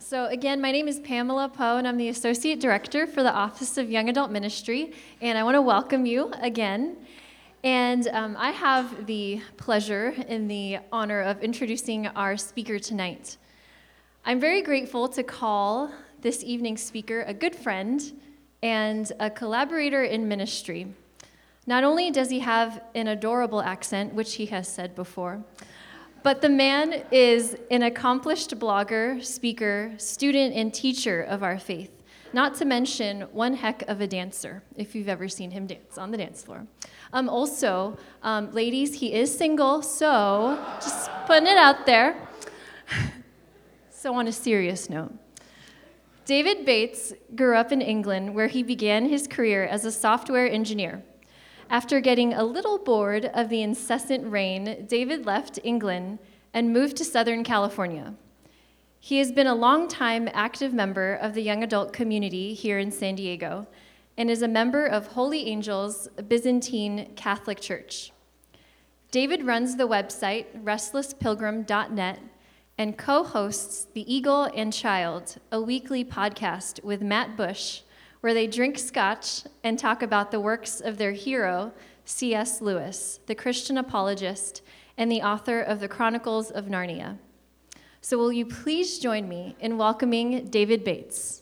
So again, my name is Pamela Poe, and I'm the Associate Director for the Office of Young Adult Ministry, and I want to welcome you again. And I have the pleasure and the honor of introducing our speaker tonight. I'm very grateful to call this evening's speaker a good friend and a collaborator in ministry. Not only does he have an adorable accent, which he has said before, but the man is an accomplished blogger, speaker, student, and teacher of our faith, not to mention one heck of a dancer, if you've ever seen him dance on the dance floor. Also, ladies, he is single, so just putting it out there. So on a serious note, David Bates grew up in England, where he began his career as a software engineer. After getting a little bored of the incessant rain, David left England and moved to Southern California. He has been a longtime active member of the young adult community here in San Diego and is a member of Holy Angels Byzantine Catholic Church. David runs the website restlesspilgrim.net and co-hosts The Eagle and Child, a weekly podcast with Matt Bush, where they drink scotch and talk about the works of their hero, C.S. Lewis, the Christian apologist and the author of the Chronicles of Narnia. So will you please join me in welcoming David Bates?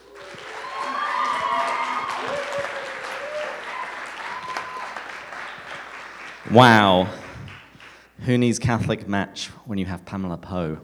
Wow. Who needs Catholic match when you have Pamela Poe?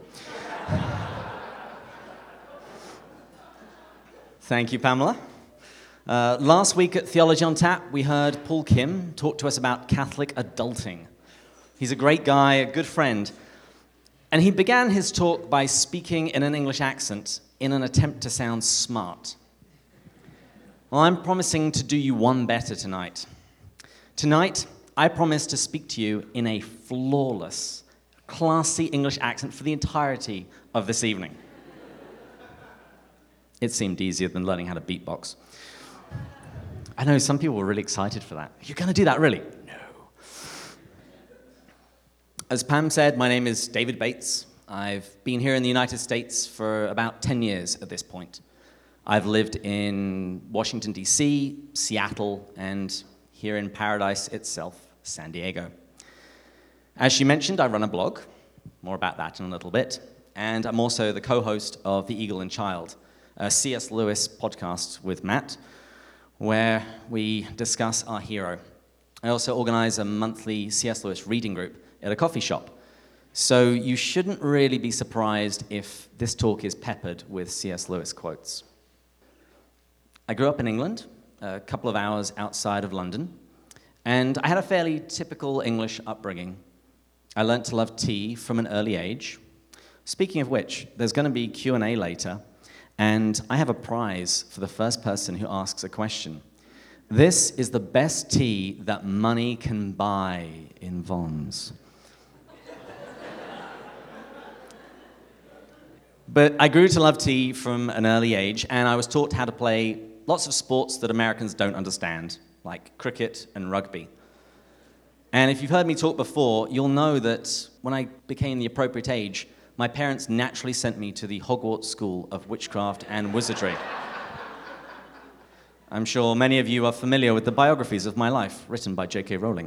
Thank you, Pamela. Last week at Theology on Tap, we heard Paul Kim talk to us about Catholic adulting. He's a great guy, a good friend, and he began his talk by speaking in an English accent in an attempt to sound smart. Well, I'm promising to do you one better tonight. Tonight, I promise to speak to you in a flawless, classy English accent for the entirety of this evening. It seemed easier than learning how to beatbox. I know some people were really excited for that. You're going to do that, really? No. As Pam said, my name is David Bates. I've been here in the United States for about 10 years at this point. I've lived in Washington, D.C., Seattle, and here in paradise itself, San Diego. As she mentioned, I run a blog. More about that in a little bit. And I'm also the co-host of The Eagle and Child, a C.S. Lewis podcast with Matt, where we discuss our hero. I also organize a monthly C.S. Lewis reading group at a coffee shop. So you shouldn't really be surprised if this talk is peppered with C.S. Lewis quotes. I grew up in England, a couple of hours outside of London, and I had a fairly typical English upbringing. I learned to love tea from an early age. Speaking of which, there's going to be Q&A later, and I have a prize for the first person who asks a question. This is the best tea that money can buy in Vons. But I grew to love tea from an early age, and I was taught how to play lots of sports that Americans don't understand, like cricket and rugby. And if you've heard me talk before, you'll know that when I became the appropriate age, my parents naturally sent me to the Hogwarts School of Witchcraft and Wizardry. I'm sure many of you are familiar with the biographies of my life written by J.K. Rowling.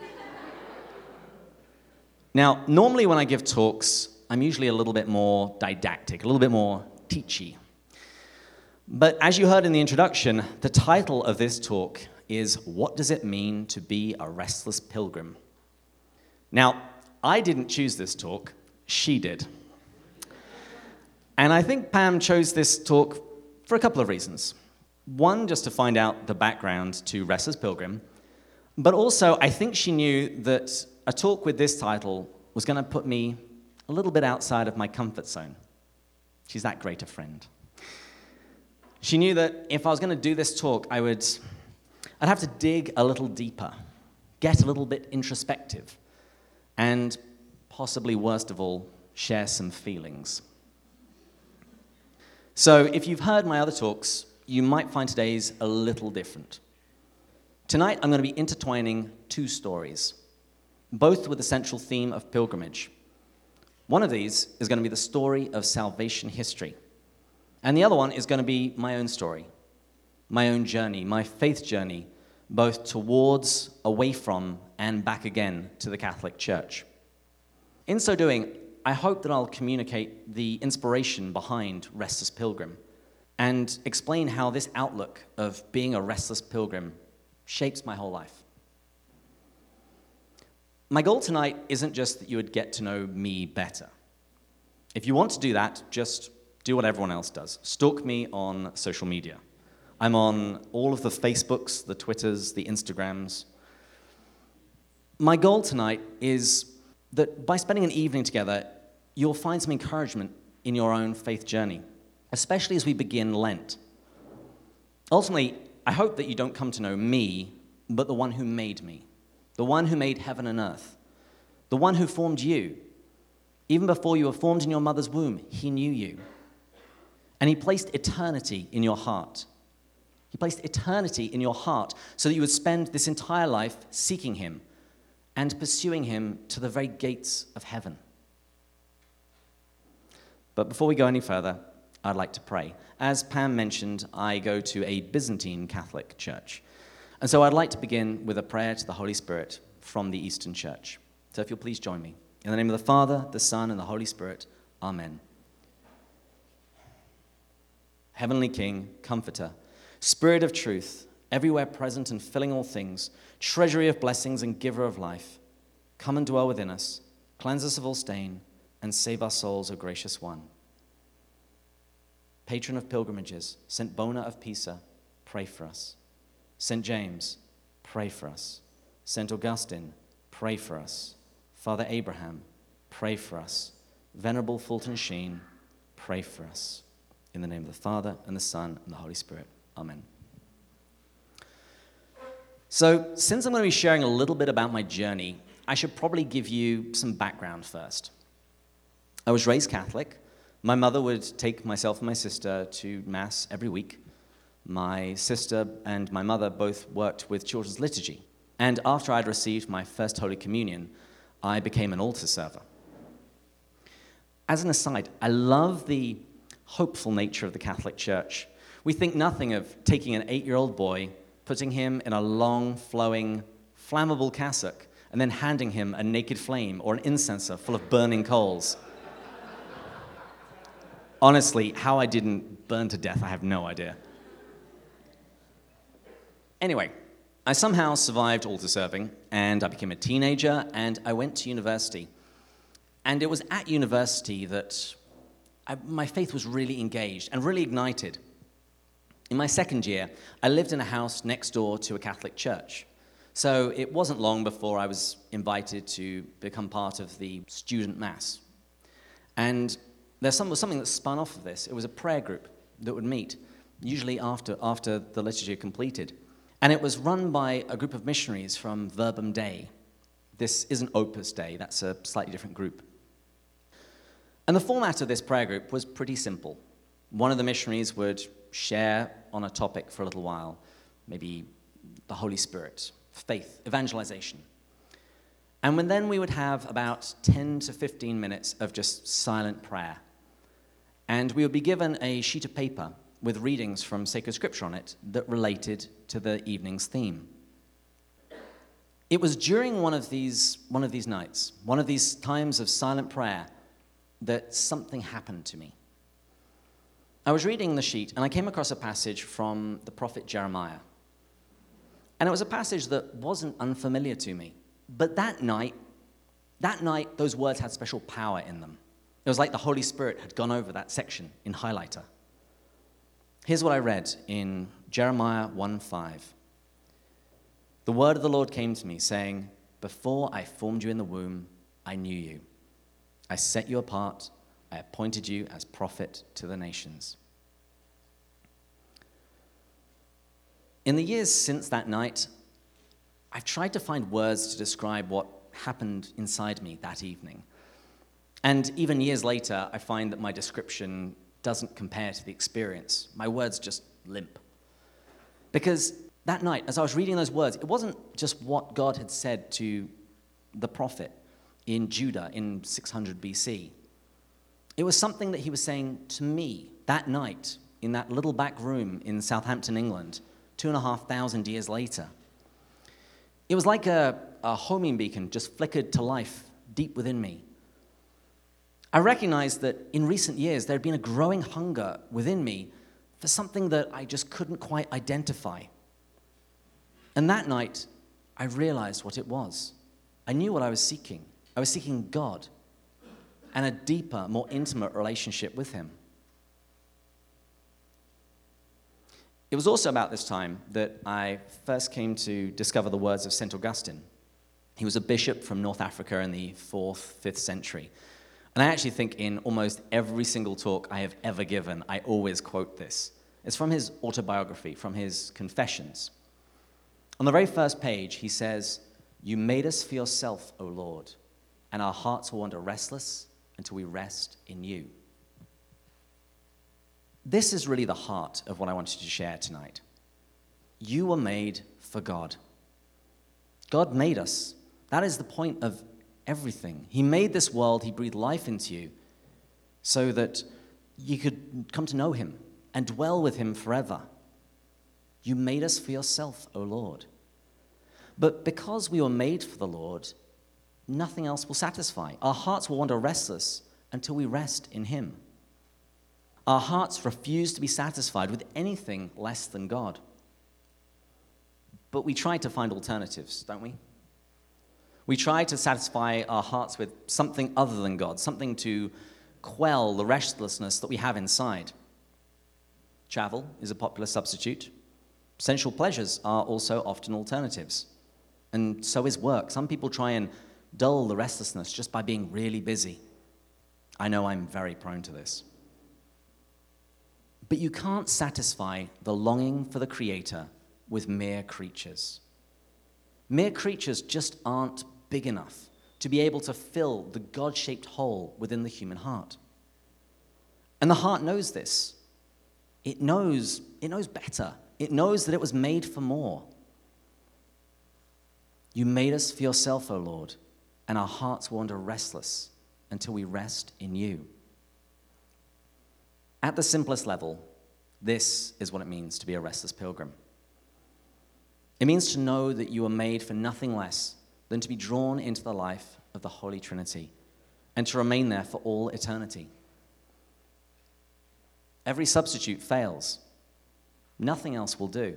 Now, normally when I give talks, I'm usually a little bit more didactic, a little bit more teachy. But as you heard in the introduction, the title of this talk is What Does It Mean to Be a Restless Pilgrim? Now, I didn't choose this talk. She did. And I think Pam chose this talk for a couple of reasons. One, just to find out the background to Restless Pilgrim, but also I think she knew that a talk with this title was going to put me a little bit outside of my comfort zone. She's that great a friend. She knew that if I was going to do this talk, I'd have to dig a little deeper, get a little bit introspective, and possibly worst of all, share some feelings. So if you've heard my other talks, you might find today's a little different. Tonight, I'm going to be intertwining two stories, both with the central theme of pilgrimage. One of these is going to be the story of salvation history, And the other one is going to be my own story, my own journey, my faith journey, both towards, away from, and back again to the Catholic Church. In so doing, I hope that I'll communicate the inspiration behind Restless Pilgrim and explain how this outlook of being a restless pilgrim shapes my whole life. My goal tonight isn't just that you would get to know me better. If you want to do that, just do what everyone else does. Stalk me on social media. I'm on all of the Facebooks, the Twitters, the Instagrams. My goal tonight is that by spending an evening together, you'll find some encouragement in your own faith journey, especially as we begin Lent. Ultimately, I hope that you don't come to know me, but the one who made me, the one who made heaven and earth, the one who formed you. Even before you were formed in your mother's womb, he knew you. And he placed eternity in your heart. He placed eternity in your heart so that you would spend this entire life seeking him and pursuing him to the very gates of heaven. But before we go any further, I'd like to pray. As Pam mentioned, I go to a Byzantine Catholic church. And so I'd like to begin with a prayer to the Holy Spirit from the Eastern Church. So if you'll please join me. In the name of the Father, the Son, and the Holy Spirit, Amen. Heavenly King, Comforter, Spirit of truth, everywhere present and filling all things, treasury of blessings and giver of life, come and dwell within us, cleanse us of all stain, and save our souls, O gracious one. Patron of pilgrimages, St. Bona of Pisa, pray for us. St. James, pray for us. St. Augustine, pray for us. Father Abraham, pray for us. Venerable Fulton Sheen, pray for us. In the name of the Father, and the Son, and the Holy Spirit. Amen. So, since I'm going to be sharing a little bit about my journey, I should probably give you some background first. I was raised Catholic. My mother would take myself and my sister to Mass every week. My sister and my mother both worked with children's liturgy. And after I'd received my first Holy Communion, I became an altar server. As an aside, I love the hopeful nature of the Catholic Church. We think nothing of taking an 8-year-old boy, putting him in a long, flowing, flammable cassock, and then handing him a naked flame or an incenser full of burning coals. Honestly, how I didn't burn to death, I have no idea. Anyway, I somehow survived altar serving, and I became a teenager, and I went to university. And it was at university that my faith was really engaged and really ignited. In my second year, I lived in a house next door to a Catholic church. So it wasn't long before I was invited to become part of the student mass. And there was something that spun off of this. It was a prayer group that would meet, usually after the liturgy had completed. And it was run by a group of missionaries from Verbum Dei. This isn't Opus Dei, that's a slightly different group. And the format of this prayer group was pretty simple. One of the missionaries would share on a topic for a little while, maybe the Holy Spirit, faith, evangelization. And then we would have about 10 to 15 minutes of just silent prayer. And we would be given a sheet of paper with readings from sacred scripture on it that related to the evening's theme. It was during one of these nights, one of these times of silent prayer, that something happened to me. I was reading the sheet, and I came across a passage from the prophet Jeremiah. And it was a passage that wasn't unfamiliar to me. But that night, those words had special power in them. It was like the Holy Spirit had gone over that section in highlighter. Here's what I read in Jeremiah 1:5. The word of the Lord came to me, saying, "Before I formed you in the womb, I knew you. I set you apart. I appointed you as prophet to the nations." In the years since that night, I've tried to find words to describe what happened inside me that evening. And even years later, I find that my description doesn't compare to the experience. My words just limp. Because that night, as I was reading those words, it wasn't just what God had said to the prophet in Judah in 600 BC. It was something that he was saying to me that night in that little back room in Southampton, England, 2,500 years later. It was like a homing beacon just flickered to life deep within me. I recognized that in recent years there had been a growing hunger within me for something that I just couldn't quite identify. And that night, I realized what it was. I knew what I was seeking. I was seeking God and a deeper, more intimate relationship with him. It was also about this time that I first came to discover the words of St. Augustine. He was a bishop from North Africa in the 4th, 5th century. And I actually think in almost every single talk I have ever given, I always quote this. It's from his autobiography, from his Confessions. On the very first page, he says, "You made us for yourself, O Lord, and our hearts will wander restless until we rest in you." This is really the heart of what I wanted to share tonight. You were made for God. God made us. That is the point of everything. He made this world, he breathed life into you so that you could come to know him and dwell with him forever. You made us for yourself, O Lord. But because we were made for the Lord, nothing else will satisfy. Our hearts will wander restless until we rest in him. Our hearts refuse to be satisfied with anything less than God. But we try to find alternatives, don't we? We try to satisfy our hearts with something other than God, something to quell the restlessness that we have inside. Travel is a popular substitute. Sensual pleasures are also often alternatives. And so is work. Some people try and dull the restlessness just by being really busy. I know I'm very prone to this. But you can't satisfy the longing for the Creator with mere creatures. Mere creatures just aren't big enough to be able to fill the God-shaped hole within the human heart. And the heart knows this. It knows better. It knows that it was made for more. You made us for yourself, O Lord, and our hearts wander restless until we rest in you. At the simplest level, this is what it means to be a restless pilgrim. It means to know that you are made for nothing less than to be drawn into the life of the Holy Trinity and to remain there for all eternity. Every substitute fails. Nothing else will do.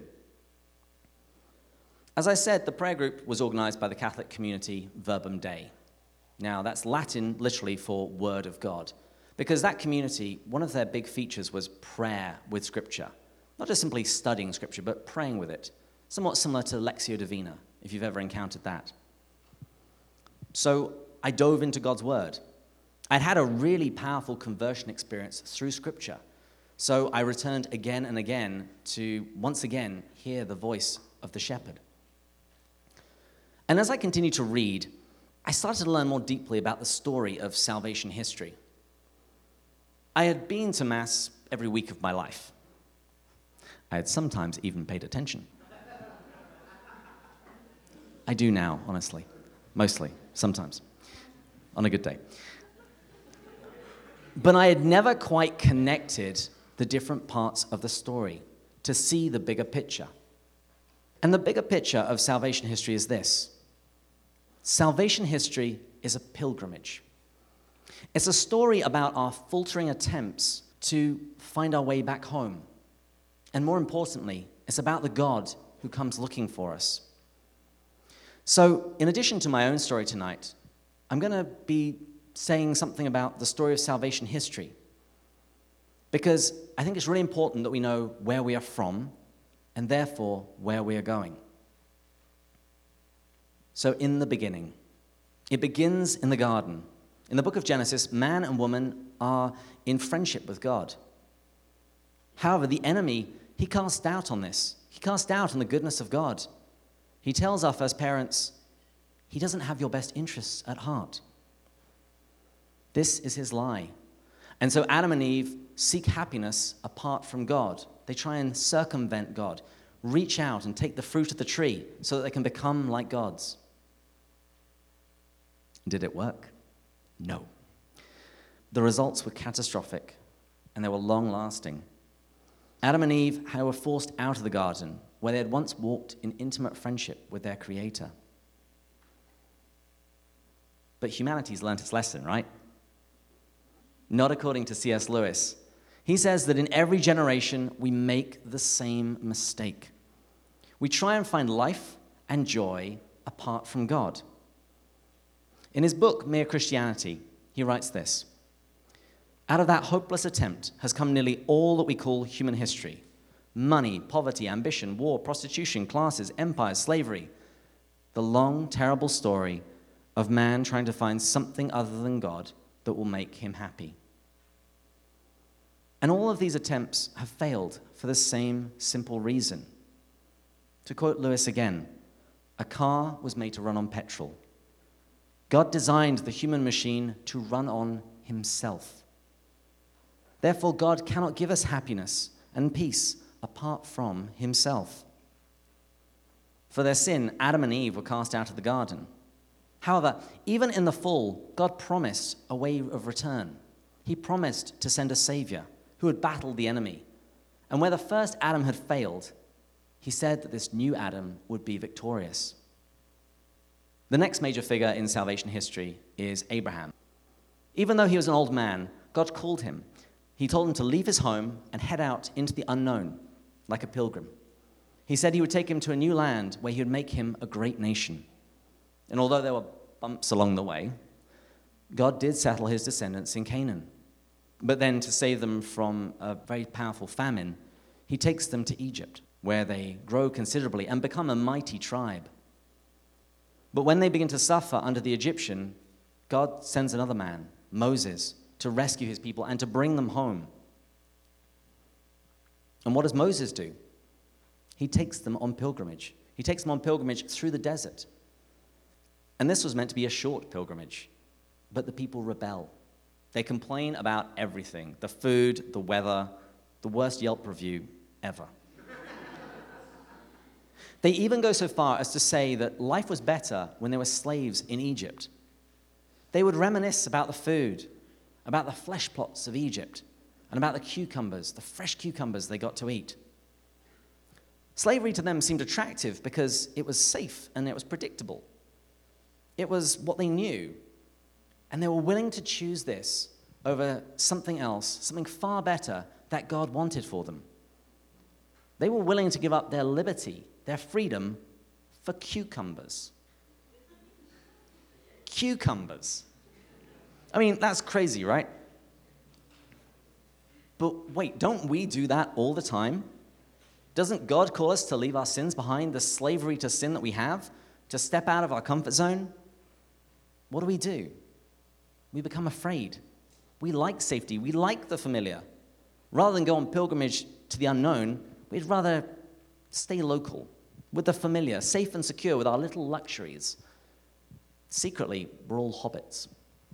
As I said, the prayer group was organized by the Catholic community Verbum Dei. Now, that's Latin literally for Word of God. Because that community, one of their big features was prayer with Scripture. Not just simply studying Scripture, but praying with it. Somewhat similar to Lectio Divina, if you've ever encountered that. So I dove into God's Word. I'd had a really powerful conversion experience through Scripture. So I returned again and again to, once again, hear the voice of the shepherd. And as I continued to read, I started to learn more deeply about the story of salvation history. I had been to Mass every week of my life. I had sometimes even paid attention. I do now, honestly. Mostly, sometimes, on a good day. But I had never quite connected the different parts of the story to see the bigger picture. And the bigger picture of salvation history is this. Salvation history is a pilgrimage. It's a story about our faltering attempts to find our way back home. And more importantly, it's about the God who comes looking for us. So, in addition to my own story tonight, I'm going to be saying something about the story of salvation history. Because I think it's really important that we know where we are from and therefore where we are going. So, in the beginning, it begins in the garden. In the book of Genesis, man and woman are in friendship with God. However, the enemy, he cast doubt on this. He cast doubt on the goodness of God. He tells our first parents, he doesn't have your best interests at heart. This is his lie. And so Adam and Eve seek happiness apart from God. They try and circumvent God, reach out and take the fruit of the tree so that they can become like gods. Did it work? No. The results were catastrophic, and they were long-lasting. Adam and Eve were forced out of the garden, where they had once walked in intimate friendship with their Creator. But humanity's learned its lesson, right? Not according to C.S. Lewis. He says that in every generation, we make the same mistake. We try and find life and joy apart from God. In his book, Mere Christianity, he writes this: out of that hopeless attempt has come nearly all that we call human history. Money, poverty, ambition, war, prostitution, classes, empires, slavery. The long, terrible story of man trying to find something other than God that will make him happy. And all of these attempts have failed for the same simple reason. To quote Lewis again, a car was made to run on petrol. God designed the human machine to run on himself. Therefore, God cannot give us happiness and peace apart from himself. For their sin, Adam and Eve were cast out of the garden. However, even in the fall, God promised a way of return. He promised to send a Savior who had battled the enemy. And where the first Adam had failed, he said that this new Adam would be victorious. The next major figure in salvation history is Abraham. Even though he was an old man, God called him. He told him to leave his home and head out into the unknown, like a pilgrim. He said he would take him to a new land where he would make him a great nation. And although there were bumps along the way, God did settle his descendants in Canaan. But then, to save them from a very powerful famine, he takes them to Egypt, where they grow considerably and become a mighty tribe. But when they begin to suffer under the Egyptian, God sends another man, Moses, to rescue his people and to bring them home. And what does Moses do? He takes them on pilgrimage. He takes them on pilgrimage through the desert. And this was meant to be a short pilgrimage, but the people rebel. They complain about everything: the food, the weather, the worst Yelp review ever. They even go so far as to say that life was better when they were slaves in Egypt. They would reminisce about the food, about the flesh plots of Egypt, and about the cucumbers, the fresh cucumbers they got to eat. Slavery to them seemed attractive because it was safe and it was predictable. It was what they knew, and they were willing to choose this over something else, something far better that God wanted for them. They were willing to give up their liberty, their freedom, for cucumbers. Cucumbers. I mean, that's crazy, right? But wait, don't we do that all the time? Doesn't God call us to leave our sins behind, the slavery to sin that we have, to step out of our comfort zone? What do? We become afraid. We like safety. We like the familiar. Rather than go on pilgrimage to the unknown, we'd rather stay local, with the familiar, safe and secure, with our little luxuries. Secretly, we're all hobbits.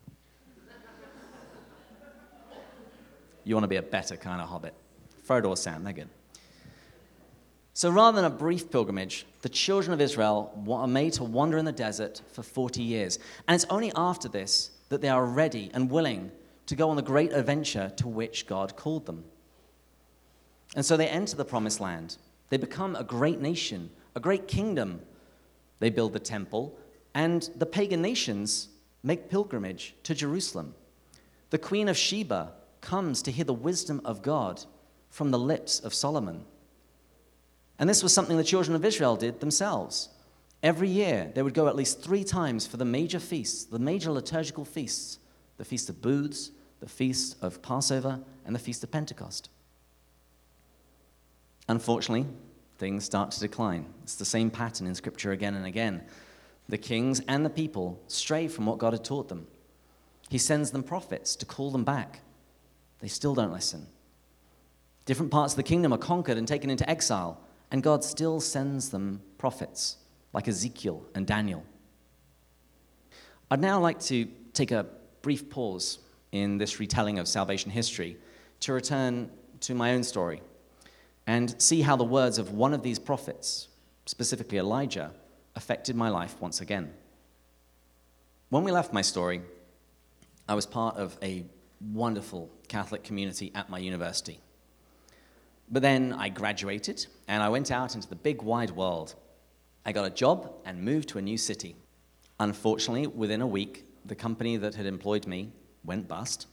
You want to be a better kind of hobbit. Frodo or Sam, they're good. So rather than a brief pilgrimage, the children of Israel are made to wander in the desert for 40 years. And it's only after this that they are ready and willing to go on the great adventure to which God called them. And so they enter the promised land. They become a great nation, a great kingdom. They build the temple, and the pagan nations make pilgrimage to Jerusalem. The Queen of Sheba comes to hear the wisdom of God from the lips of Solomon. And this was something the children of Israel did themselves. Every year, they would go at least 3 times for the major feasts, the major liturgical feasts, the Feast of Booths, the Feast of Passover, and the Feast of Pentecost. Unfortunately, things start to decline. It's the same pattern in Scripture again and again. The kings and the people stray from what God had taught them. He sends them prophets to call them back. They still don't listen. Different parts of the kingdom are conquered and taken into exile, and God still sends them prophets, like Ezekiel and Daniel. I'd now like to take a brief pause in this retelling of salvation history to return to my own story and see how the words of one of these prophets, specifically Elijah, affected my life once again. When we left my story, I was part of a wonderful, Catholic community at my university. But then I graduated, and I went out into the big wide world. I got a job and moved to a new city. Unfortunately, within a week, the company that had employed me went bust.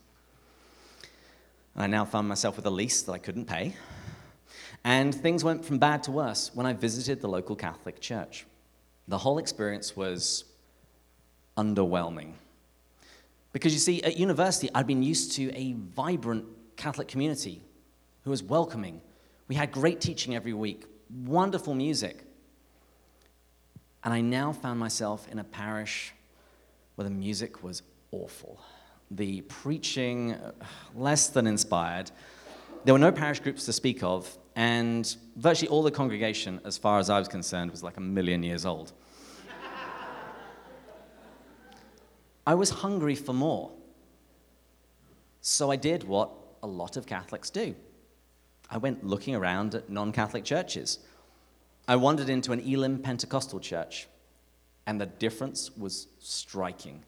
I now found myself with a lease that I couldn't pay. And things went from bad to worse when I visited the local Catholic church. The whole experience was underwhelming. Because you see, at university, I'd been used to a vibrant Catholic community who was welcoming. We had great teaching every week, wonderful music. And I now found myself in a parish where the music was awful. The preaching, less than inspired. There were no parish groups to speak of, and virtually all the congregation, as far as I was concerned, was like 1,000,000 years old. I was hungry for more. So I did what a lot of Catholics do. I went looking around at non-Catholic churches. I wandered into an Elim Pentecostal church, and the difference was striking.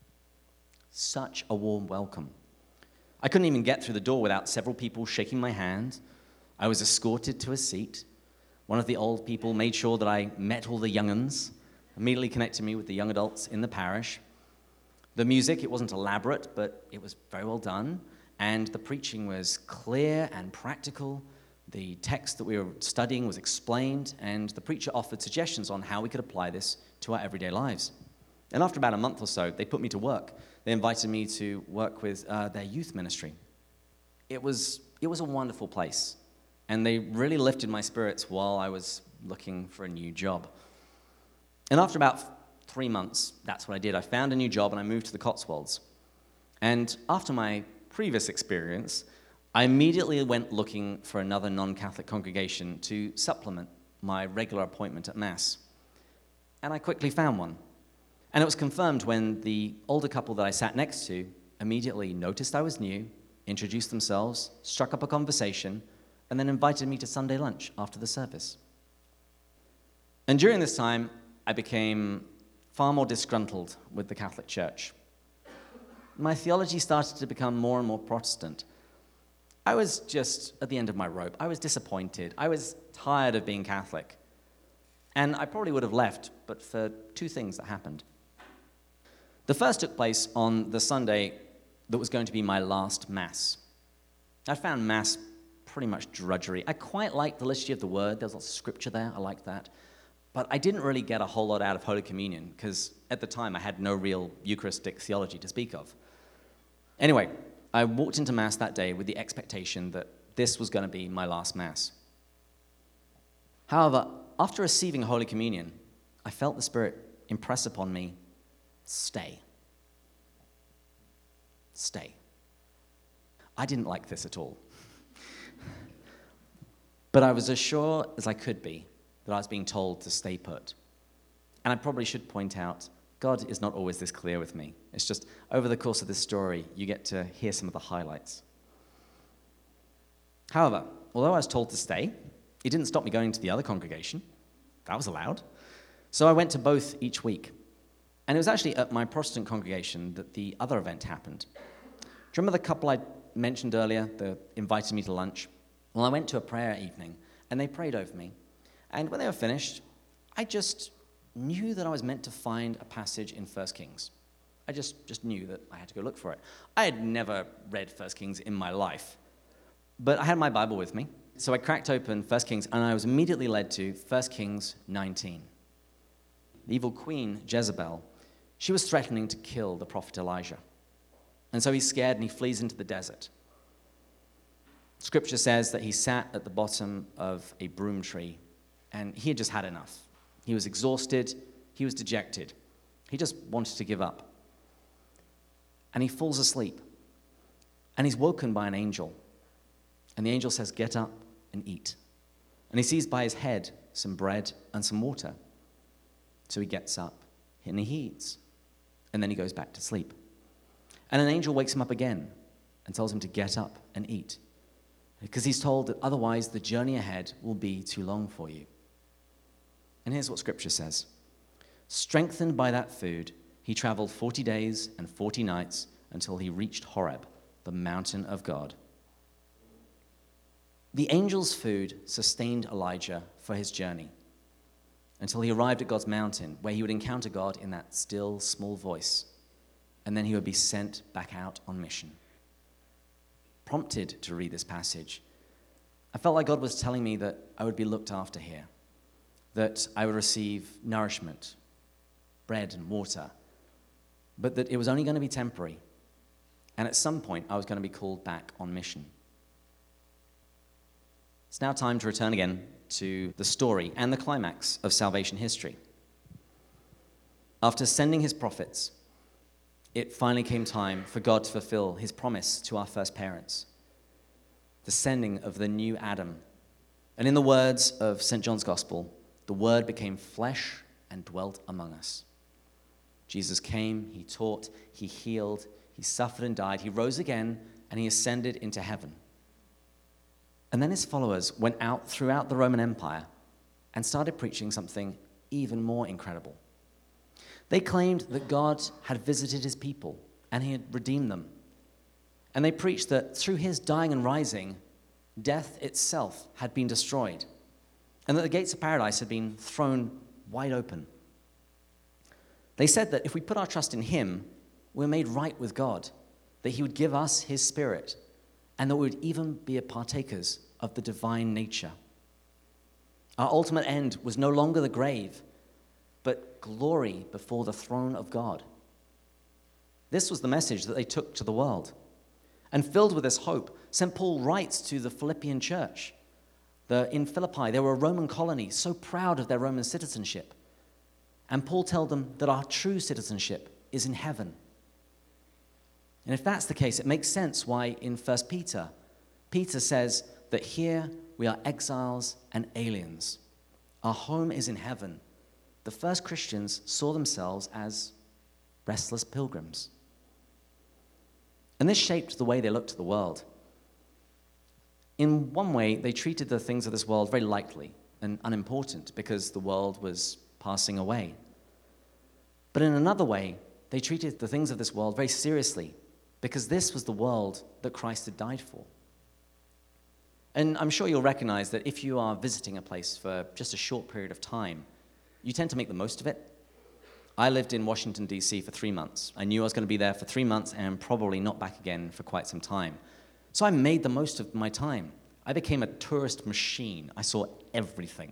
Such a warm welcome. I couldn't even get through the door without several people shaking my hand. I was escorted to a seat. One of the old people made sure that I met all the young uns, immediately connected me with the young adults in the parish. The music, it wasn't elaborate, but it was very well done, and the preaching was clear and practical. The text that we were studying was explained, and the preacher offered suggestions on how we could apply this to our everyday lives. And after about a month or so, they put me to work. They invited me to work with their youth ministry. It was a wonderful place, and they really lifted my spirits while I was looking for a new job. And after about 3 months, that's what I did. I found a new job, and I moved to the Cotswolds. And after my previous experience, I immediately went looking for another non-Catholic congregation to supplement my regular appointment at Mass. And I quickly found one. And it was confirmed when the older couple that I sat next to immediately noticed I was new, introduced themselves, struck up a conversation, and then invited me to Sunday lunch after the service. And during this time, I became far more disgruntled with the Catholic Church. My theology started to become more and more Protestant. I was just at the end of my rope. I was disappointed. I was tired of being Catholic. And I probably would have left, but for two things that happened. The first took place on the Sunday that was going to be my last Mass. I found Mass pretty much drudgery. I quite liked the liturgy of the Word. There's lots of scripture there. I liked that. But I didn't really get a whole lot out of Holy Communion because at the time I had no real Eucharistic theology to speak of. Anyway, I walked into Mass that day with the expectation that this was going to be my last Mass. However, after receiving Holy Communion, I felt the Spirit impress upon me, stay. Stay. I didn't like this at all. But I was as sure as I could be that I was being told to stay put. And I probably should point out, God is not always this clear with me. It's just, over the course of this story, you get to hear some of the highlights. However, although I was told to stay, it didn't stop me going to the other congregation. That was allowed. So I went to both each week. And it was actually at my Protestant congregation that the other event happened. Do you remember the couple I mentioned earlier that invited me to lunch? Well, I went to a prayer evening, and they prayed over me. And when they were finished, I just knew that I was meant to find a passage in 1 Kings. I just knew that I had to go look for it. I had never read 1 Kings in my life, but I had my Bible with me. So I cracked open 1 Kings, and I was immediately led to 1 Kings 19. The evil queen, Jezebel, she was threatening to kill the prophet Elijah. And so he's scared and he flees into the desert. Scripture says that he sat at the bottom of a broom tree, and he had just had enough. He was exhausted. He was dejected. He just wanted to give up. And he falls asleep. And he's woken by an angel. And the angel says, "Get up and eat." And he sees by his head some bread and some water. So he gets up and he eats. And then he goes back to sleep. And an angel wakes him up again and tells him to get up and eat, because he's told that otherwise the journey ahead will be too long for you. And here's what Scripture says. Strengthened by that food, he traveled 40 days and 40 nights until he reached Horeb, the mountain of God. The angel's food sustained Elijah for his journey until he arrived at God's mountain, where he would encounter God in that still, small voice, and then he would be sent back out on mission. Prompted to read this passage, I felt like God was telling me that I would be looked after here, that I would receive nourishment, bread and water, but that it was only going to be temporary, and at some point I was going to be called back on mission. It's now time to return again to the story and the climax of salvation history. After sending his prophets, it finally came time for God to fulfill his promise to our first parents, the sending of the new Adam. And in the words of St. John's Gospel, the Word became flesh and dwelt among us. Jesus came, he taught, he healed, he suffered and died, he rose again, and he ascended into heaven. And then his followers went out throughout the Roman Empire and started preaching something even more incredible. They claimed that God had visited his people and he had redeemed them. And they preached that through his dying and rising, death itself had been destroyed, and that the gates of paradise had been thrown wide open. They said that if we put our trust in him, we're made right with God, that he would give us his Spirit, and that we would even be partakers of the divine nature. Our ultimate end was no longer the grave, but glory before the throne of God. This was the message that they took to the world. And filled with this hope, St. Paul writes to the Philippian church. In Philippi, they were a Roman colony, so proud of their Roman citizenship. And Paul tells them that our true citizenship is in heaven. And if that's the case, it makes sense why in 1 Peter, Peter says that here we are exiles and aliens. Our home is in heaven. The first Christians saw themselves as restless pilgrims. And this shaped the way they looked at the world. In one way, they treated the things of this world very lightly and unimportant because the world was passing away. But in another way, they treated the things of this world very seriously because this was the world that Christ had died for. And I'm sure you'll recognize that if you are visiting a place for just a short period of time, you tend to make the most of it. I lived in Washington, D.C. for 3 months. I knew I was going to be there for 3 months and probably not back again for quite some time. So I made the most of my time. I became a tourist machine. I saw everything.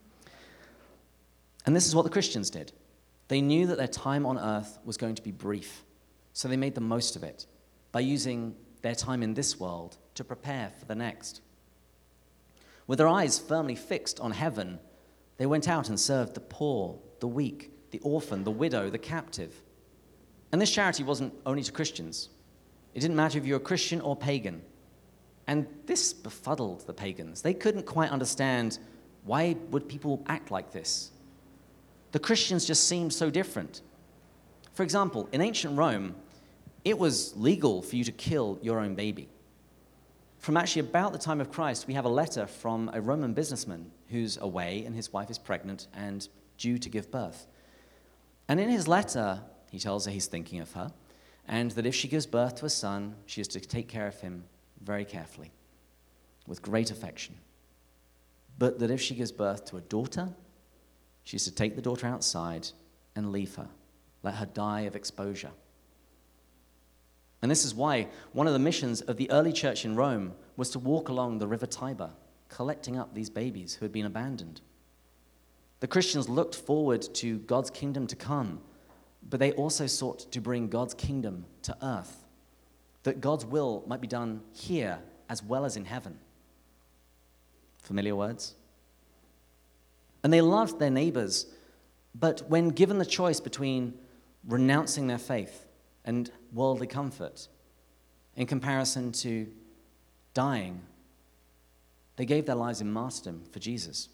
And this is what the Christians did. They knew that their time on earth was going to be brief, so they made the most of it by using their time in this world to prepare for the next. With their eyes firmly fixed on heaven, they went out and served the poor, the weak, the orphan, the widow, the captive. And this charity wasn't only to Christians. It didn't matter if you were Christian or pagan. And this befuddled the pagans. They couldn't quite understand why would people act like this. The Christians just seemed so different. For example, in ancient Rome, it was legal for you to kill your own baby. From actually about the time of Christ, we have a letter from a Roman businessman who's away and his wife is pregnant and due to give birth. And in his letter, he tells her he's thinking of her, and that if she gives birth to a son, she is to take care of him very carefully, with great affection. But that if she gives birth to a daughter, she's to take the daughter outside and leave her, let her die of exposure. And this is why one of the missions of the early church in Rome was to walk along the river Tiber, collecting up these babies who had been abandoned. The Christians looked forward to God's kingdom to come, but they also sought to bring God's kingdom to earth, that God's will might be done here as well as in heaven. Familiar words? And they loved their neighbors, but when given the choice between renouncing their faith and worldly comfort in comparison to dying, they gave their lives in martyrdom for Jesus.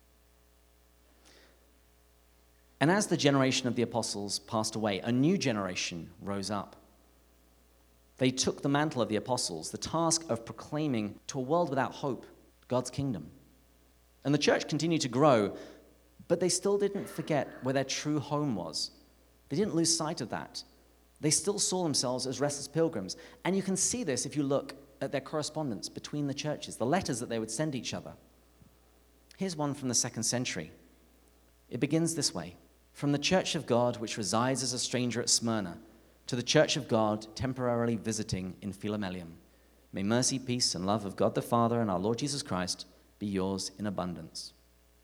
And as the generation of the apostles passed away, a new generation rose up. They took the mantle of the apostles, the task of proclaiming to a world without hope God's kingdom. And the church continued to grow, but they still didn't forget where their true home was. They didn't lose sight of that. They still saw themselves as restless pilgrims. And you can see this if you look at their correspondence between the churches, the letters that they would send each other. Here's one from the 2nd century. It begins this way: "From the church of God, which resides as a stranger at Smyrna, to the church of God, temporarily visiting in Philamelium. May mercy, peace, and love of God the Father and our Lord Jesus Christ be yours in abundance."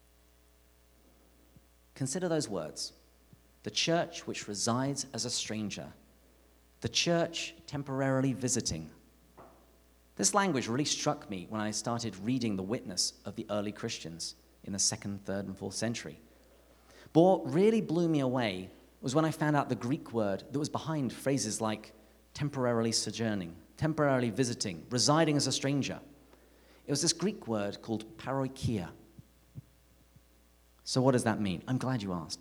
Consider those words. The church which resides as a stranger. The church temporarily visiting. This language really struck me when I started reading the witness of the early Christians in the 2nd, 3rd, and 4th century. But what really blew me away was when I found out the Greek word that was behind phrases like temporarily sojourning, temporarily visiting, residing as a stranger. It was this Greek word called paroikia. So what does that mean? I'm glad you asked.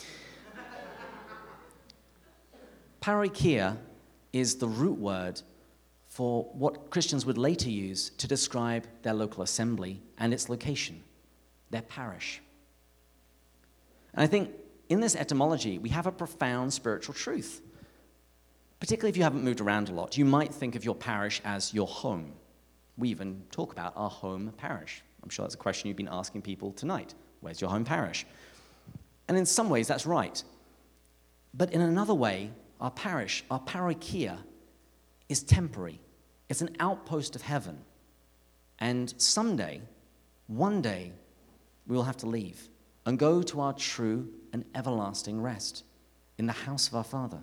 Paroikia is the root word for what Christians would later use to describe their local assembly and its location, their parish. And I think in this etymology, we have a profound spiritual truth. Particularly if you haven't moved around a lot, you might think of your parish as your home. We even talk about our home parish. I'm sure that's a question you've been asking people tonight. Where's your home parish? And in some ways, that's right. But in another way, our parish, our paroikia, is temporary. It's an outpost of heaven. And someday, one day, we will have to leave and go to our true and everlasting rest in the house of our Father.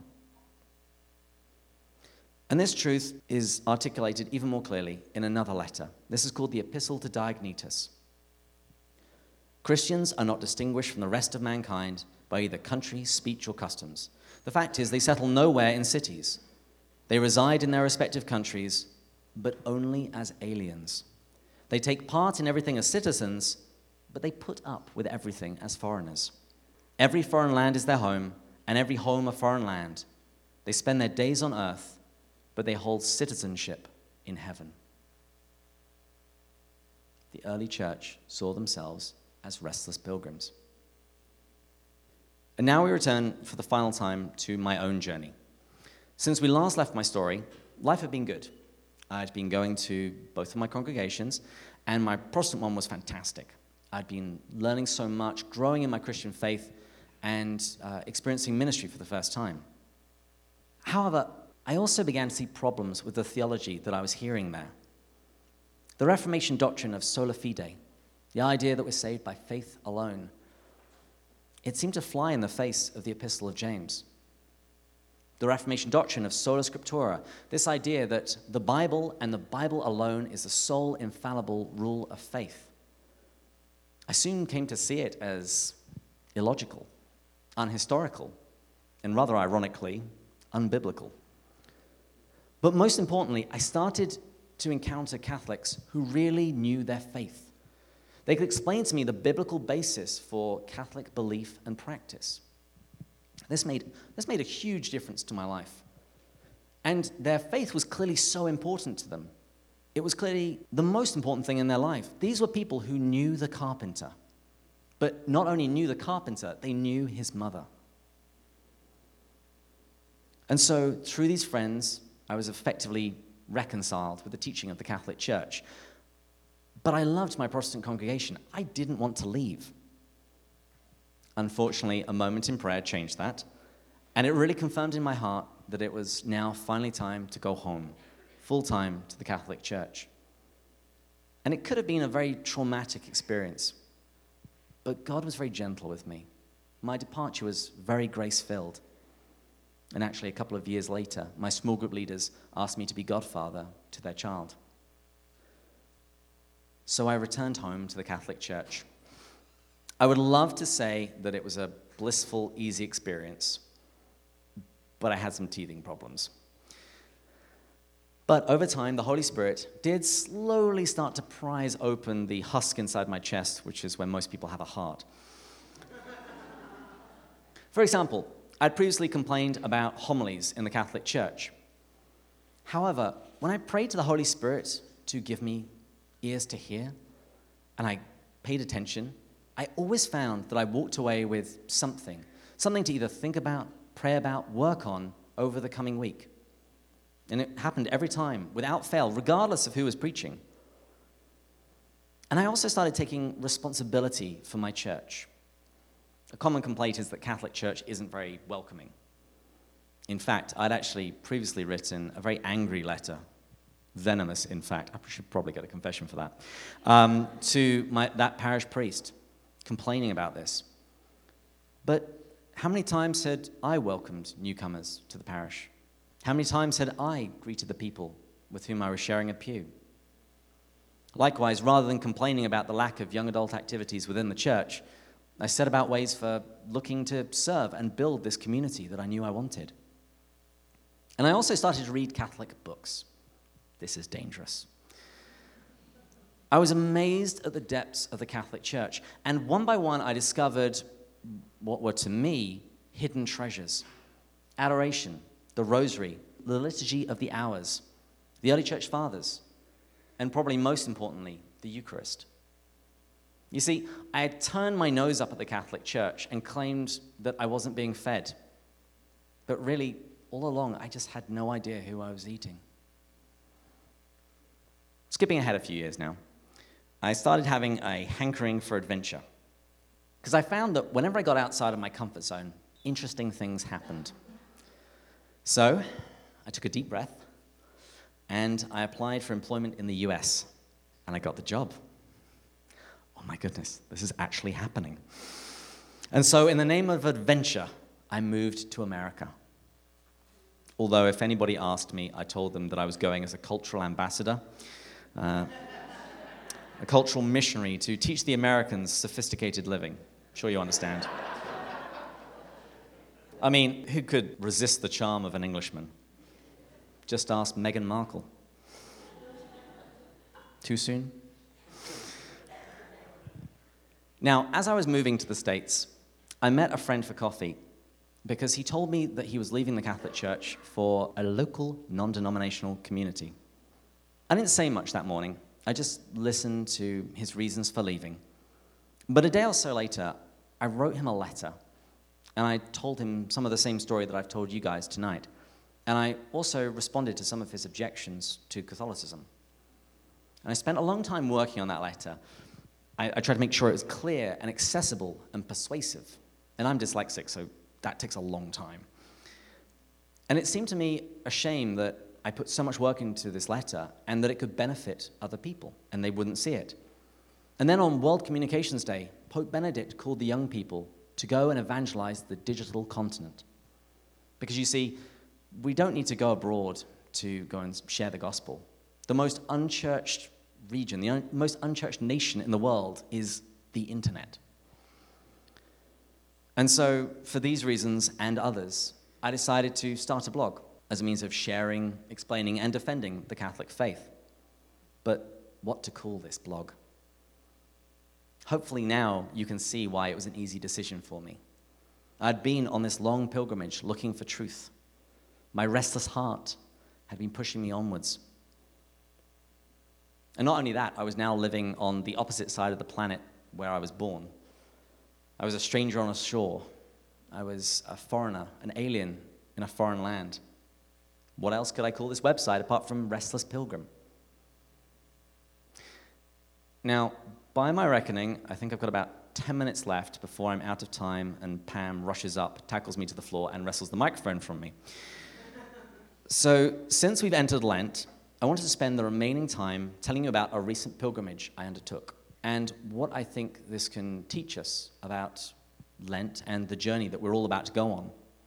And this truth is articulated even more clearly in another letter. This is called the Epistle to Diognetus. Christians are not distinguished from the rest of mankind by either country, speech, or customs. The fact is, they settle nowhere in cities. They reside in their respective countries, but only as aliens. They take part in everything as citizens, but they put up with everything as foreigners. Every foreign land is their home, and every home a foreign land. They spend their days on earth, but they hold citizenship in heaven. The early church saw themselves as restless pilgrims. And now we return for the final time to my own journey. Since we last left my story, life had been good. I'd been going to both of my congregations, and my Protestant one was fantastic. I'd been learning so much, growing in my Christian faith, and experiencing ministry for the first time. However, I also began to see problems with the theology that I was hearing there. The Reformation doctrine of sola fide, the idea that we're saved by faith alone, it seemed to fly in the face of the Epistle of James. The Reformation doctrine of sola scriptura, this idea that the Bible and the Bible alone is the sole infallible rule of faith. I soon came to see it as illogical, unhistorical, and rather ironically, unbiblical. But most importantly, I started to encounter Catholics who really knew their faith. They could explain to me the biblical basis for Catholic belief and practice. This made a huge difference to my life. And their faith was clearly so important to them. It was clearly the most important thing in their life. These were people who knew the carpenter. But not only knew the carpenter, they knew his mother. And so through these friends, I was effectively reconciled with the teaching of the Catholic Church. But I loved my Protestant congregation. I didn't want to leave. Unfortunately, a moment in prayer changed that, and it really confirmed in my heart that it was now finally time to go home, full-time to the Catholic Church. And it could have been a very traumatic experience, but God was very gentle with me. My departure was very grace-filled. And actually, a couple of years later, my small group leaders asked me to be godfather to their child. So I returned home to the Catholic Church. I would love to say that it was a blissful, easy experience, but I had some teething problems. But over time, the Holy Spirit did slowly start to prise open the husk inside my chest, which is where most people have a heart. For example, I'd previously complained about homilies in the Catholic Church. However, when I prayed to the Holy Spirit to give me ears to hear, and I paid attention, I always found that I walked away with something to either think about, pray about, work on, over the coming week. And it happened every time, without fail, regardless of who was preaching. And I also started taking responsibility for my church. A common complaint is that Catholic Church isn't very welcoming. In fact, I'd actually previously written a very angry letter, venomous, in fact, I should probably get a confession for that, to that parish priest, complaining about this. But how many times had I welcomed newcomers to the parish? How many times had I greeted the people with whom I was sharing a pew? Likewise, rather than complaining about the lack of young adult activities within the church, I set about ways for looking to serve and build this community that I knew I wanted. And I also started to read Catholic books. This is dangerous. I was amazed at the depths of the Catholic Church, and one by one I discovered what were to me hidden treasures: adoration, the rosary, the liturgy of the hours, the early church fathers, and probably most importantly, the Eucharist. You see, I had turned my nose up at the Catholic Church and claimed that I wasn't being fed. But really, all along, I just had no idea who I was eating. Skipping ahead a few years now, I started having a hankering for adventure, because I found that whenever I got outside of my comfort zone, interesting things happened. So I took a deep breath, and I applied for employment in the US, and I got the job. Oh my goodness, this is actually happening. And so in the name of adventure, I moved to America. Although if anybody asked me, I told them that I was going as a cultural ambassador, a cultural missionary to teach the Americans sophisticated living. I'm sure you understand. I mean, who could resist the charm of an Englishman? Just ask Meghan Markle. Too soon? Now, as I was moving to the States, I met a friend for coffee because he told me that he was leaving the Catholic Church for a local non-denominational community. I didn't say much that morning. I just listened to his reasons for leaving. But a day or so later, I wrote him a letter, and I told him some of the same story that I've told you guys tonight. And I also responded to some of his objections to Catholicism. And I spent a long time working on that letter. I tried to make sure it was clear and accessible and persuasive. And I'm dyslexic, so that takes a long time. And it seemed to me a shame that I put so much work into this letter and that it could benefit other people, and they wouldn't see it. And then on World Communications Day, Pope Benedict called the young people to go and evangelize the digital continent. Because you see, we don't need to go abroad to go and share the gospel. The most unchurched region, the most unchurched nation in the world is the internet. And so, for these reasons and others, I decided to start a blog as a means of sharing, explaining, and defending the Catholic faith. But what to call this blog? Hopefully now you can see why it was an easy decision for me. I'd been on this long pilgrimage looking for truth. My restless heart had been pushing me onwards. And not only that, I was now living on the opposite side of the planet where I was born. I was a stranger on a shore. I was a foreigner, an alien in a foreign land. What else could I call this website apart from Restless Pilgrim? Now, by my reckoning, I think I've got about 10 minutes left before I'm out of time and Pam rushes up, tackles me to the floor, and wrestles the microphone from me. So, since we've entered Lent, I wanted to spend the remaining time telling you about a recent pilgrimage I undertook and what I think this can teach us about Lent and the journey that we're all about to go on.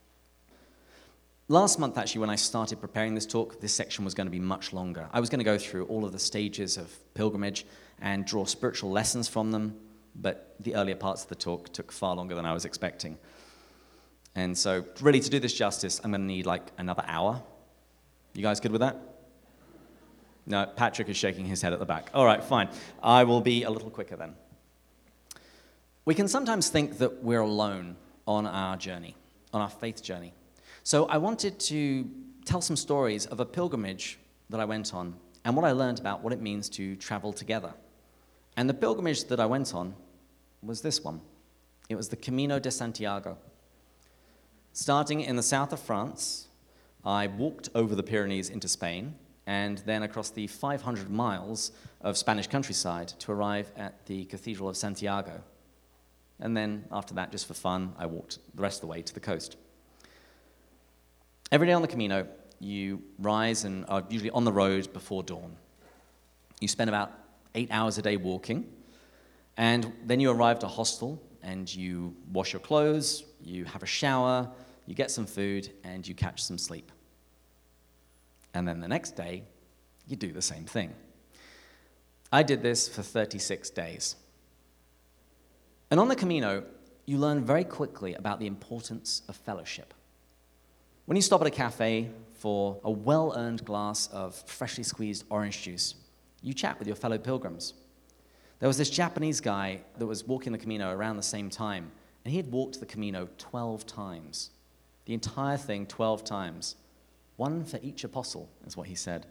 Last month, actually, when I started preparing this talk, this section was going to be much longer. I was going to go through all of the stages of pilgrimage and draw spiritual lessons from them, but the earlier parts of the talk took far longer than I was expecting. And so, really, to do this justice, I'm going to need like another hour. You guys good with that? No, Patrick is shaking his head at the back. All right, fine. I will be a little quicker then. We can sometimes think that we're alone on our journey, on our faith journey. So I wanted to tell some stories of a pilgrimage that I went on and what I learned about what it means to travel together. And the pilgrimage that I went on was this one. It was the Camino de Santiago. Starting in the south of France, I walked over the Pyrenees into Spain, and then across the 500 miles of Spanish countryside to arrive at the Cathedral of Santiago. And then, after that, just for fun, I walked the rest of the way to the coast. Every day on the Camino, you rise and are usually on the road before dawn. You spend about 8 hours a day walking, and then you arrive at a hostel, and you wash your clothes, you have a shower, you get some food, and you catch some sleep. And then the next day, you do the same thing. I did this for 36 days. And on the Camino, you learn very quickly about the importance of fellowship. When you stop at a cafe for a well-earned glass of freshly squeezed orange juice, you chat with your fellow pilgrims. There was this Japanese guy that was walking the Camino around the same time, and he had walked the Camino 12 times. The entire thing 12 times. One for each apostle, is what he said.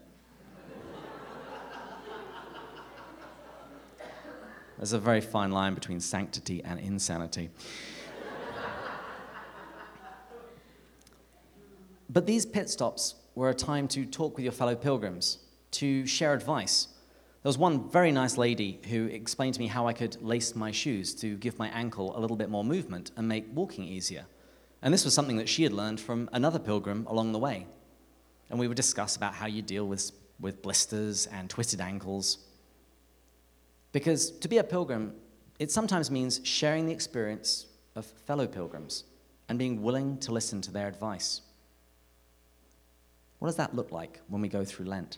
There's a very fine line between sanctity and insanity. But these pit stops were a time to talk with your fellow pilgrims, to share advice. There was one very nice lady who explained to me how I could lace my shoes to give my ankle a little bit more movement and make walking easier. And this was something that she had learned from another pilgrim along the way. And we would discuss about how you deal with blisters and twisted ankles. Because to be a pilgrim, it sometimes means sharing the experience of fellow pilgrims and being willing to listen to their advice. What does that look like when we go through Lent?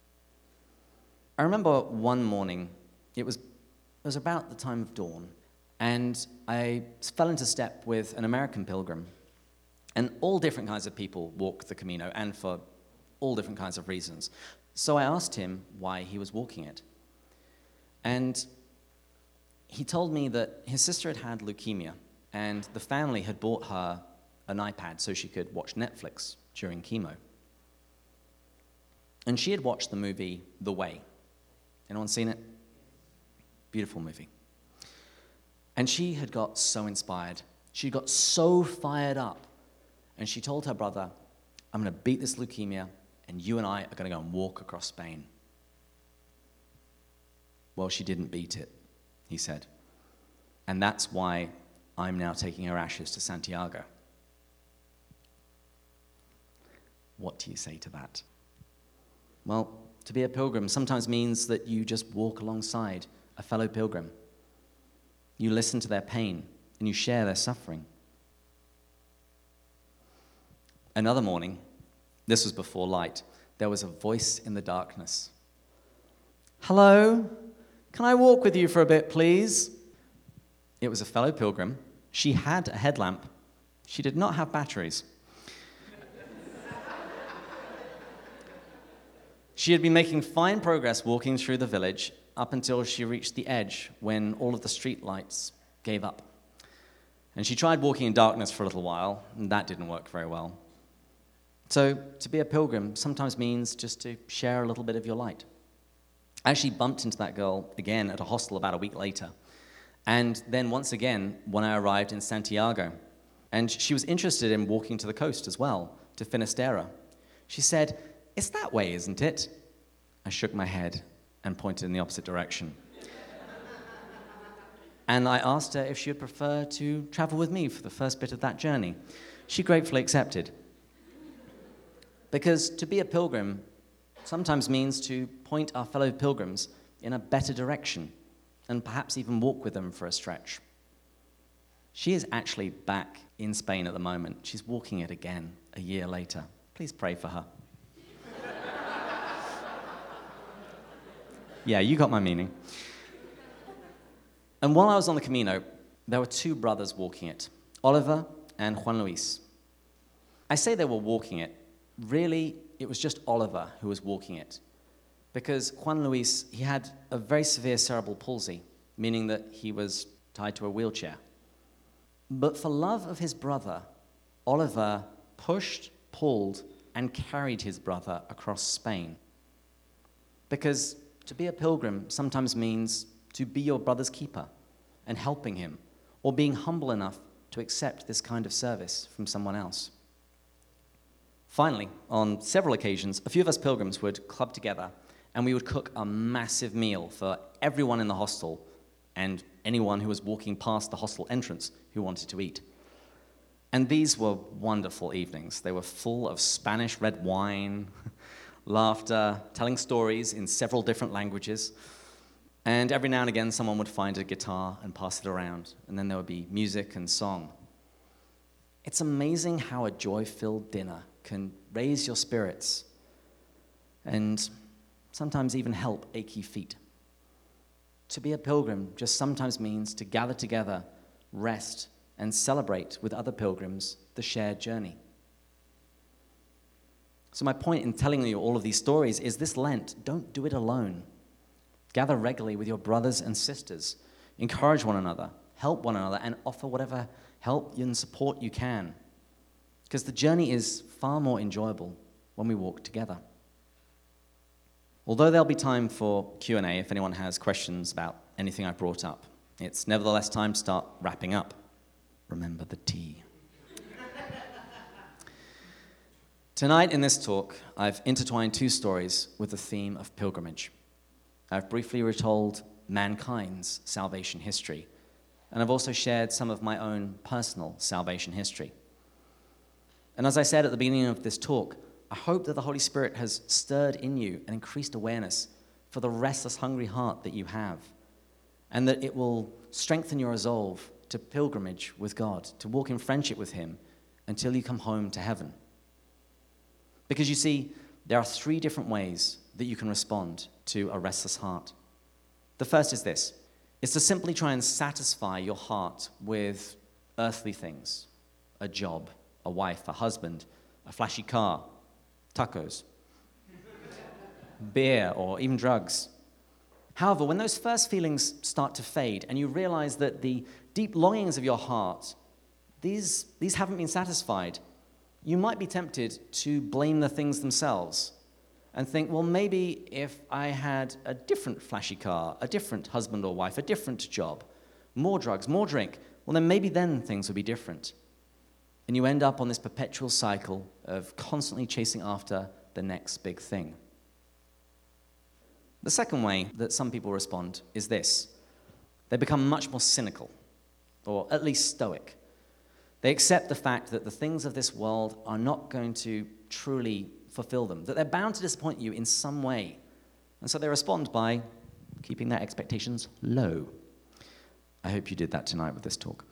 I remember one morning, it was about the time of dawn, and I fell into step with an American pilgrim. And all different kinds of people walk the Camino, and for all different kinds of reasons. So I asked him why he was walking it. And he told me that his sister had had leukemia, and the family had bought her an iPad so she could watch Netflix during chemo. And she had watched the movie The Way. Anyone seen it? Beautiful movie. And she had got so inspired. She got so fired up. And she told her brother, I'm going to beat this leukemia, and you and I are going to go and walk across Spain. Well, she didn't beat it, he said. And that's why I'm now taking her ashes to Santiago. What do you say to that? Well, to be a pilgrim sometimes means that you just walk alongside a fellow pilgrim. You listen to their pain and you share their suffering. Another morning, this was before light, there was a voice in the darkness. Hello, can I walk with you for a bit, please? It was a fellow pilgrim. She had a headlamp. She did not have batteries. She had been making fine progress walking through the village up until she reached the edge when all of the street lights gave up. And she tried walking in darkness for a little while, and that didn't work very well. So to be a pilgrim sometimes means just to share a little bit of your light. I actually bumped into that girl again at a hostel about a week later. And then once again when I arrived in Santiago. And she was interested in walking to the coast as well, to Finisterre. She said, "It's that way, isn't it?" I shook my head and pointed in the opposite direction. And I asked her if she would prefer to travel with me for the first bit of that journey. She gratefully accepted. Because to be a pilgrim sometimes means to point our fellow pilgrims in a better direction and perhaps even walk with them for a stretch. She is actually back in Spain at the moment. She's walking it again a year later. Please pray for her. Yeah, you got my meaning. And while I was on the Camino, there were two brothers walking it, Oliver and Juan Luis. I say they were walking it. Really, it was just Oliver who was walking it. Because Juan Luis, he had a very severe cerebral palsy, meaning that he was tied to a wheelchair. But for love of his brother, Oliver pushed, pulled, and carried his brother across Spain. Because to be a pilgrim sometimes means to be your brother's keeper and helping him, or being humble enough to accept this kind of service from someone else. Finally, on several occasions, a few of us pilgrims would club together and we would cook a massive meal for everyone in the hostel and anyone who was walking past the hostel entrance who wanted to eat. And these were wonderful evenings. They were full of Spanish red wine, laughter, telling stories in several different languages. And every now and again, someone would find a guitar and pass it around. And then there would be music and song. It's amazing how a joy-filled dinner can raise your spirits and sometimes even help achy feet. To be a pilgrim just sometimes means to gather together, rest, and celebrate with other pilgrims the shared journey. So my point in telling you all of these stories is this Lent, don't do it alone. Gather regularly with your brothers and sisters. Encourage one another, help one another, and offer whatever help and support you can. Because the journey is far more enjoyable when we walk together. Although there'll be time for Q&A if anyone has questions about anything I brought up, it's nevertheless time to start wrapping up. Remember the tea. Tonight in this talk, I've intertwined two stories with the theme of pilgrimage. I've briefly retold mankind's salvation history, and I've also shared some of my own personal salvation history. And as I said at the beginning of this talk, I hope that the Holy Spirit has stirred in you an increased awareness for the restless, hungry heart that you have, and that it will strengthen your resolve to pilgrimage with God, to walk in friendship with Him until you come home to heaven. Because you see, there are three different ways that you can respond to a restless heart. The first is this. It's to simply try and satisfy your heart with earthly things, a job, a wife, a husband, a flashy car, tacos, beer, or even drugs. However, when those first feelings start to fade and you realize that the deep longings of your heart, these haven't been satisfied, you might be tempted to blame the things themselves and think, well, maybe if I had a different flashy car, a different husband or wife, a different job, more drugs, more drink, well, then maybe then things would be different. And you end up on this perpetual cycle of constantly chasing after the next big thing. The second way that some people respond is this. They become much more cynical, or at least stoic. They accept the fact that the things of this world are not going to truly fulfill them, that they're bound to disappoint you in some way. And so they respond by keeping their expectations low. I hope you did that tonight with this talk.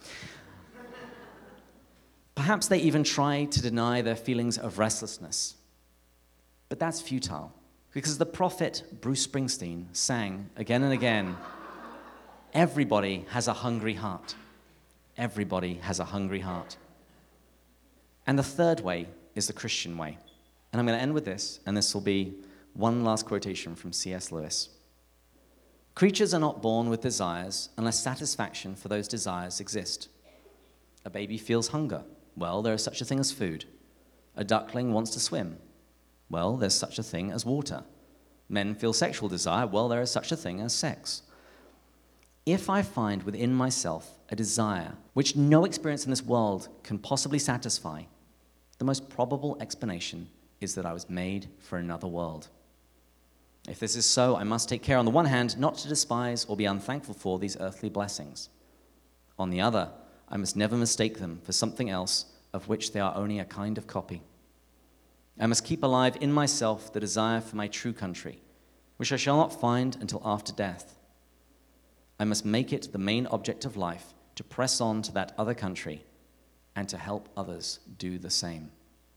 Perhaps they even try to deny their feelings of restlessness. But that's futile, because the prophet Bruce Springsteen sang again and again, everybody has a hungry heart. Everybody has a hungry heart. And the third way is the Christian way. And I'm going to end with this, and this will be one last quotation from C.S. Lewis. Creatures are not born with desires unless satisfaction for those desires exist. A baby feels hunger. Well, there is such a thing as food. A duckling wants to swim. Well, there's such a thing as water. Men feel sexual desire. Well, there is such a thing as sex. If I find within myself a desire which no experience in this world can possibly satisfy, the most probable explanation is that I was made for another world. If this is so, I must take care, on the one hand, not to despise or be unthankful for these earthly blessings. On the other, I must never mistake them for something else of which they are only a kind of copy. I must keep alive in myself the desire for my true country, which I shall not find until after death. I must make it the main object of life to press on to that other country and to help others do the same.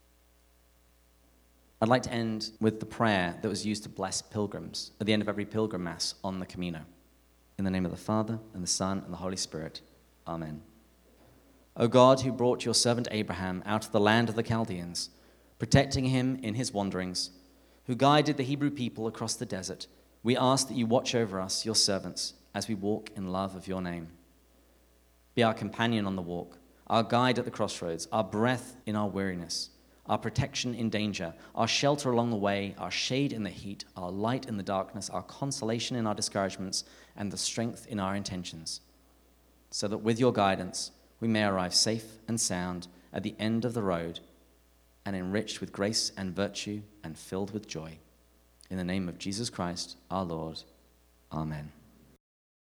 I'd like to end with the prayer that was used to bless pilgrims at the end of every pilgrim mass on the Camino. In the name of the Father, and the Son, and the Holy Spirit. Amen. O God, who brought your servant Abraham out of the land of the Chaldeans, protecting him in his wanderings, who guided the Hebrew people across the desert, we ask that you watch over us, your servants, as we walk in love of your name. Be our companion on the walk, our guide at the crossroads, our breath in our weariness, our protection in danger, our shelter along the way, our shade in the heat, our light in the darkness, our consolation in our discouragements, and the strength in our intentions, so that with your guidance we may arrive safe and sound at the end of the road and enriched with grace and virtue and filled with joy. In the name of Jesus Christ, our Lord. Amen.